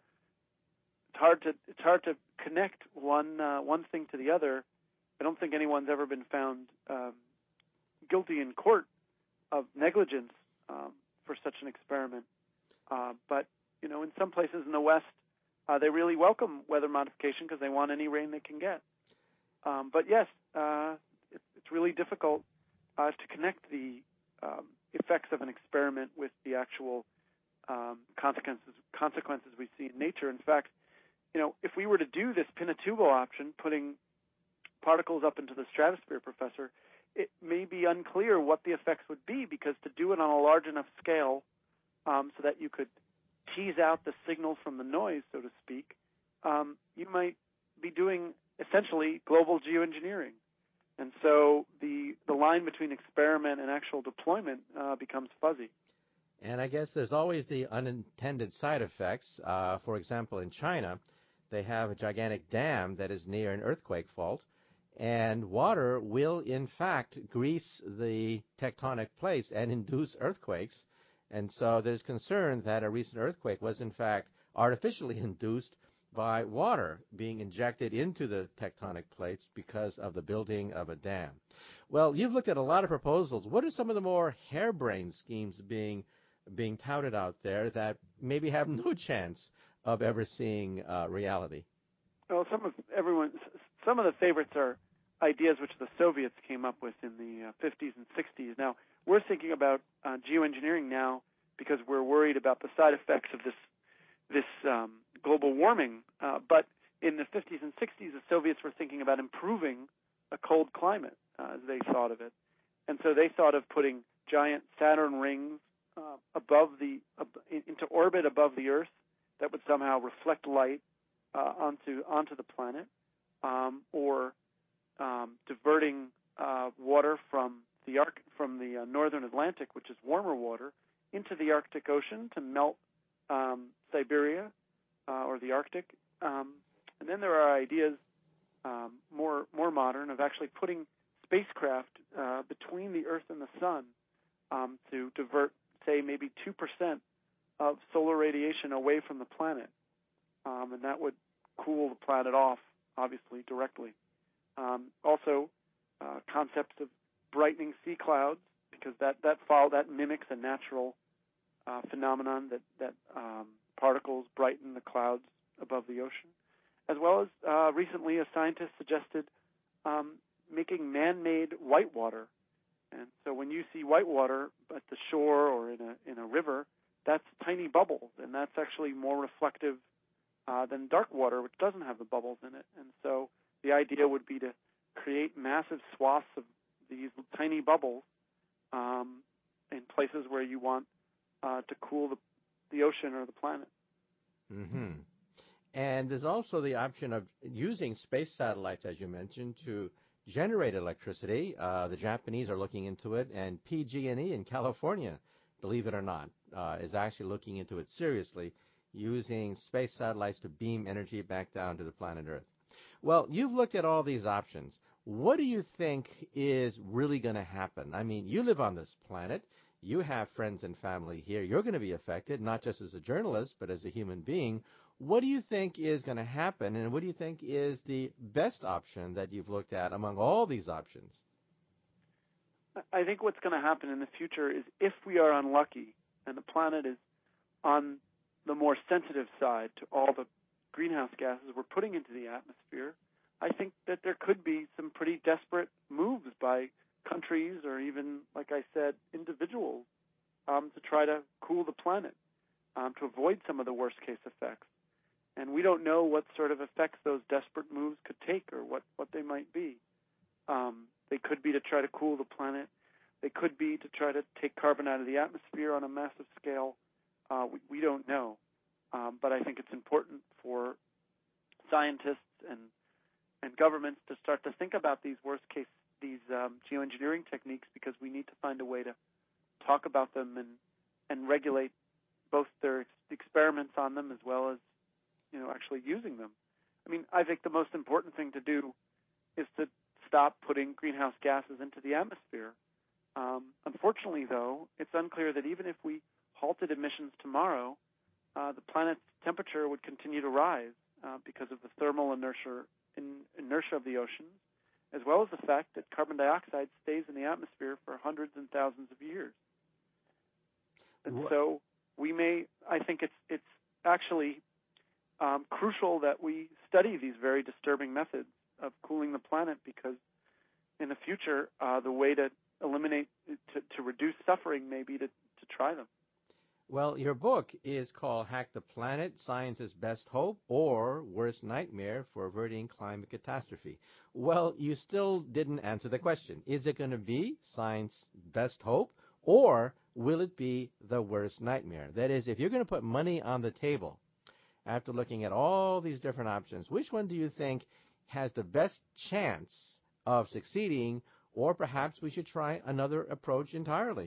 it's hard to it's hard to connect one uh, one thing to the other. I don't think anyone's ever been found um, guilty in court of negligence um, for such an experiment. Uh, but you know, in some places in the West, uh, they really welcome weather modification because they want any rain they can get. Um, but yes, uh, it, it's really difficult uh, to connect the um, effects of an experiment with the actual um, consequences consequences we see in nature. In fact, you know, if we were to do this Pinatubo option, putting particles up into the stratosphere, Professor, it may be unclear what the effects would be, because to do it on a large enough scale um, so that you could tease out the signal from the noise, so to speak, um, you might be doing essentially global geoengineering. And so the the line between experiment and actual deployment uh, becomes fuzzy. And I guess there's always the unintended side effects. Uh, for example, in China, they have a gigantic dam that is near an earthquake fault, and water will, in fact, grease the tectonic plates and induce earthquakes. And so there's concern that a recent earthquake was, in fact, artificially induced by water being injected into the tectonic plates because of the building of a dam. Well, you've looked at a lot of proposals. What are some of the more harebrained schemes being being touted out there that maybe have no chance of ever seeing uh, reality? Well, some of everyone, some of the favorites are ideas which the Soviets came up with in the uh, fifties and sixties. Now, we're thinking about uh, geoengineering now because we're worried about the side effects of this this um, global warming. Uh, but in the fifties and sixties, the Soviets were thinking about improving a cold climate, uh, as they thought of it. And so they thought of putting giant Saturn rings uh, above the uh, into orbit above the Earth that would somehow reflect light uh, onto onto the planet, um, or um, diverting uh, water from the Arc from the uh, northern Atlantic, which is warmer water, into the Arctic Ocean to melt um, Siberia uh, or the Arctic. Um, and then there are ideas um, more more modern of actually putting spacecraft uh, between the Earth and the Sun um, to divert, say, maybe two percent of solar radiation away from the planet. Um, and that would cool the planet off, obviously, directly. Um, also, uh, concepts of brightening sea clouds, because that that follow, that mimics a natural uh, phenomenon that that um, particles brighten the clouds above the ocean, as well as uh, recently a scientist suggested um, making man-made whitewater. And so when you see whitewater at the shore or in a in a river, that's tiny bubbles, and that's actually more reflective uh, than dark water, which doesn't have the bubbles in it. And so the idea would be to create massive swaths of these tiny bubbles um, in places where you want uh, to cool the, the ocean or the planet. Mm-hmm. And there's also the option of using space satellites, as you mentioned, to generate electricity. Uh, the Japanese are looking into it, and P G and E in California, believe it or not, uh, is actually looking into it seriously, using space satellites to beam energy back down to the planet Earth. Well, you've looked at all these options. What do you think is really going to happen? I mean, you live on this planet. You have friends and family here. You're going to be affected, not just as a journalist, but as a human being. What do you think is going to happen, and what do you think is the best option that you've looked at among all these options? I think what's going to happen in the future is if we are unlucky and the planet is on the more sensitive side to all the greenhouse gases we're putting into the atmosphere, I think that there could be some pretty desperate moves by countries or even, like I said, individuals um, to try to cool the planet, um, to avoid some of the worst-case effects. And we don't know what sort of effects those desperate moves could take or what, what they might be. Um, they could be to try to cool the planet. They could be to try to take carbon out of the atmosphere on a massive scale. Uh, we, we don't know. Um, but I think it's important for scientists and and governments to start to think about these worst case, these um, geoengineering techniques, because we need to find a way to talk about them and, and regulate both their experiments on them as well as, you know, actually using them. I mean, I think the most important thing to do is to stop putting greenhouse gases into the atmosphere. Um, unfortunately, though, it's unclear that even if we halted emissions tomorrow, uh, the planet's temperature would continue to rise uh, because of the thermal inertia, in, inertia of the oceans, as well as the fact that carbon dioxide stays in the atmosphere for hundreds and thousands of years. And what? so we may, I think it's it's actually um, crucial that we study these very disturbing methods of cooling the planet, because in the future, uh, the way to eliminate, to, to reduce suffering may be to, to try them. Well, your book is called Hack the Planet, Science's Best Hope or Worst Nightmare for Averting Climate Catastrophe. Well, you still didn't answer the question. Is it going to be Science's Best Hope, or will it be the worst nightmare? That is, if you're going to put money on the table, after looking at all these different options, which one do you think has the best chance of succeeding, or perhaps we should try another approach entirely?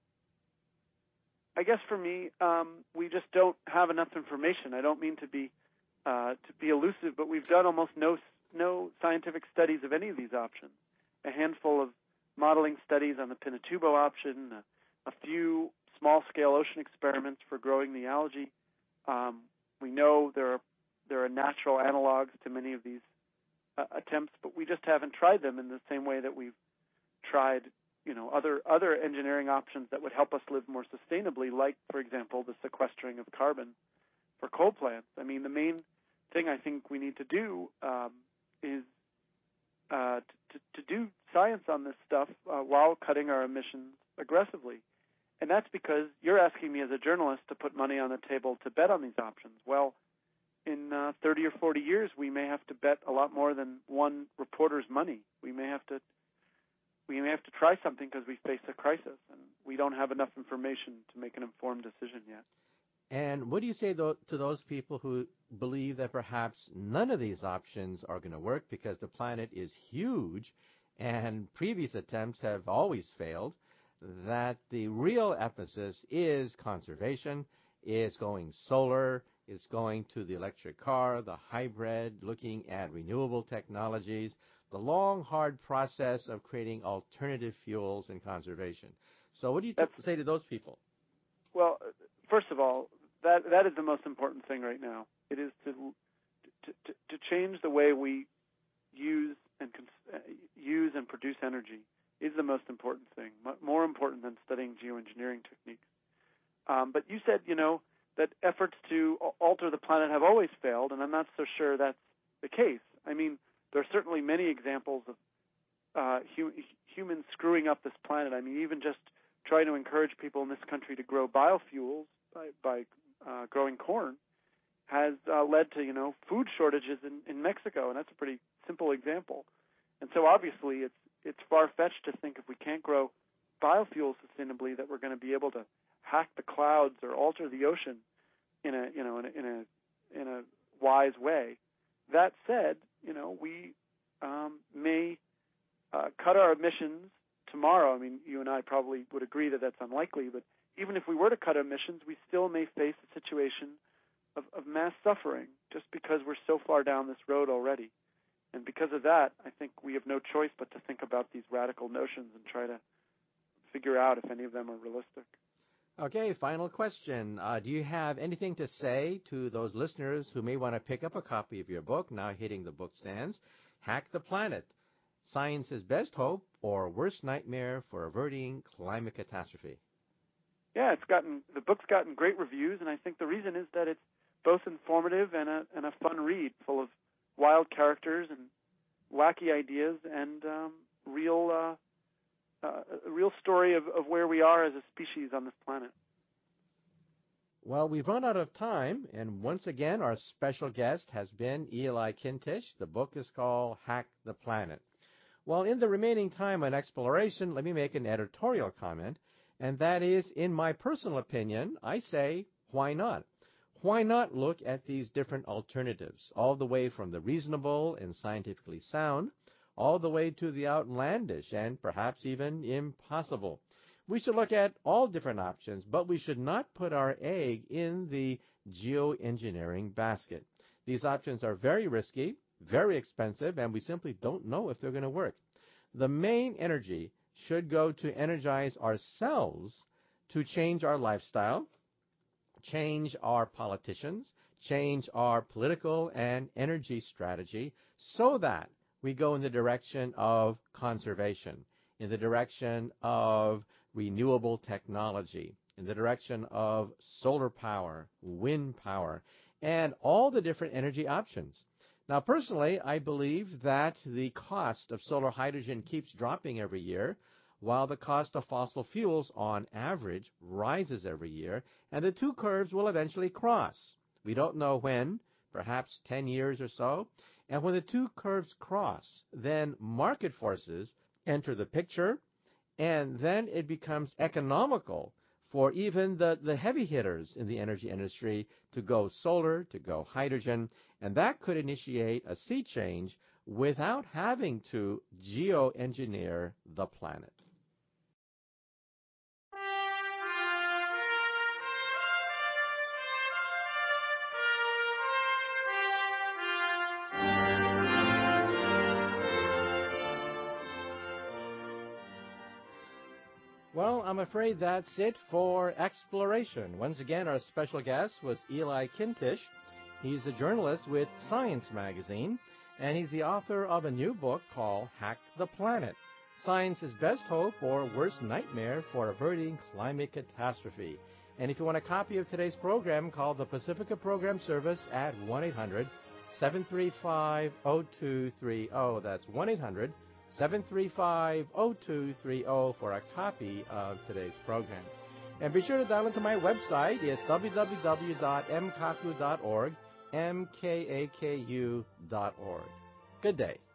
I guess for me, um, we just don't have enough information. I don't mean to be uh, to be elusive, but we've done almost no no scientific studies of any of these options. A handful of modeling studies on the Pinatubo option, a, a few small-scale ocean experiments for growing the algae. Um, we know there are there are natural analogs to many of these uh, attempts, but we just haven't tried them in the same way that we've tried, you know, other other engineering options that would help us live more sustainably, like, for example, the sequestering of carbon for coal plants. I mean, the main thing I think we need to do um, is uh, to, to do science on this stuff uh, while cutting our emissions aggressively. And that's because you're asking me as a journalist to put money on the table to bet on these options. Well, in uh, thirty or forty years, we may have to bet a lot more than one reporter's money. We may have to We may have to try something because we face a crisis, and we don't have enough information to make an informed decision yet. And what do you say to those people who believe that perhaps none of these options are going to work because the planet is huge and previous attempts have always failed, that the real emphasis is conservation, is going solar, is going to the electric car, the hybrid, looking at renewable technologies, the long, hard process of creating alternative fuels and conservation. So what do you t- say to those people? Well, first of all, that that is the most important thing right now. It is to to, to, to change the way we use and cons- uh, use and produce energy is the most important thing, m- more important than studying geoengineering techniques. Um, but you said, you know, that efforts to alter the planet have always failed, and I'm not so sure that's the case. I mean, there are certainly many examples of uh, hu- humans screwing up this planet. I mean, even just trying to encourage people in this country to grow biofuels by, by uh, growing corn has uh, led to, you know, food shortages in, in Mexico, and that's a pretty simple example. And so obviously it's it's far-fetched to think if we can't grow biofuels sustainably that we're going to be able to hack the clouds or alter the ocean in a, you know, in a, in a, in a wise way. That said, you know, we um, may uh, cut our emissions tomorrow. I mean, you and I probably would agree that that's unlikely, but even if we were to cut emissions, we still may face a situation of, of mass suffering just because we're so far down this road already. And because of that, I think we have no choice but to think about these radical notions and try to figure out if any of them are realistic. Okay, final question. Uh, do you have anything to say to those listeners who may want to pick up a copy of your book, now hitting the book stands, Hack the Planet, Science's Best Hope or Worst Nightmare for Averting Climate Catastrophe. Yeah, it's gotten the book's gotten great reviews, and I think the reason is that it's both informative and a and a fun read, full of wild characters and wacky ideas, and um, real uh, uh, a real story of, of where we are as a species on this planet. Well, we've run out of time, and once again, our special guest has been Eli Kintish. The book is called Hack the Planet. Well, in the remaining time on exploration, let me make an editorial comment, and that is, in my personal opinion, I say, why not? Why not look at these different alternatives, all the way from the reasonable and scientifically sound, all the way to the outlandish and perhaps even impossible? We should look at all different options, but we should not put our egg in the geoengineering basket. These options are very risky, very expensive, and we simply don't know if they're going to work. The main energy should go to energize ourselves to change our lifestyle, change our politicians, change our political and energy strategy so that we go in the direction of conservation, in the direction of renewable technology, in the direction of solar power, wind power, and all the different energy options. Now, personally, I believe that the cost of solar hydrogen keeps dropping every year, while the cost of fossil fuels, on average, rises every year, and the two curves will eventually cross. We don't know when, perhaps ten years or so, and when the two curves cross, then market forces enter the picture, and then it becomes economical for even the, the heavy hitters in the energy industry to go solar, to go hydrogen, and that could initiate a sea change without having to geoengineer the planet. Well, I'm afraid that's it for Exploration. Once again, our special guest was Eli Kintish. He's a journalist with Science Magazine, and he's the author of a new book called Hack the Planet, Science's Best Hope or Worst Nightmare for Averting Climate Catastrophe. And if you want a copy of today's program, call the Pacifica Program Service at one eight hundred seven three five oh two three oh. That's one eight hundred seven three five oh two three oh for a copy of today's program. And be sure to dial into my website. It's w w w dot m kaku dot org, M K A K U dot org. Good day.